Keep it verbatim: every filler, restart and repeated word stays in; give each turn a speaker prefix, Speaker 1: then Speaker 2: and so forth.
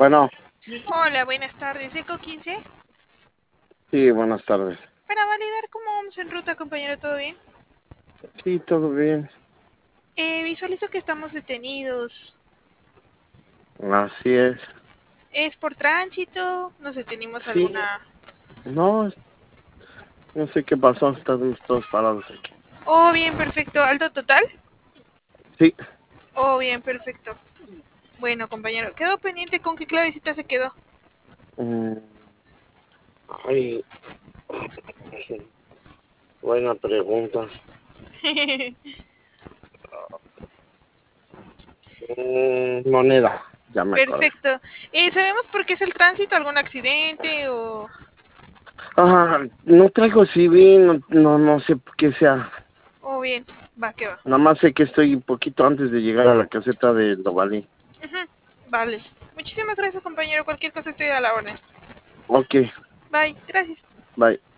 Speaker 1: Bueno,
Speaker 2: Hola, buenas tardes. ¿Eco quince?
Speaker 1: sí, buenas tardes.
Speaker 2: Para validar cómo vamos en ruta, compañero, ¿todo bien?
Speaker 1: Sí, todo bien.
Speaker 2: Eh, visualizo que estamos detenidos.
Speaker 1: Así es.
Speaker 2: ¿Es por tránsito? ¿Nos detenimos
Speaker 1: Sí,
Speaker 2: alguna...?
Speaker 1: no, no sé qué pasó, estamos todos parados aquí.
Speaker 2: Oh, bien, perfecto. ¿Alto total?
Speaker 1: Sí,
Speaker 2: Oh, bien, perfecto. Bueno, compañero, quedó pendiente con qué clavecita se quedó.
Speaker 1: mm, ay, buena pregunta. Mm, moneda, ya me acordé.
Speaker 2: Perfecto. Eh, ¿Sabemos por qué es el tránsito? ¿Algún accidente o...?
Speaker 1: Ah, no traigo C V, no, no, no sé qué sea.
Speaker 2: Oh, bien, va, que va.
Speaker 1: Nada más sé que estoy un poquito antes de llegar a la caseta de Dovalí.
Speaker 2: Ujú, vale. Muchísimas gracias, compañero. Cualquier cosa estoy a la orden.
Speaker 1: Ok,
Speaker 2: Bye, gracias.
Speaker 1: bye.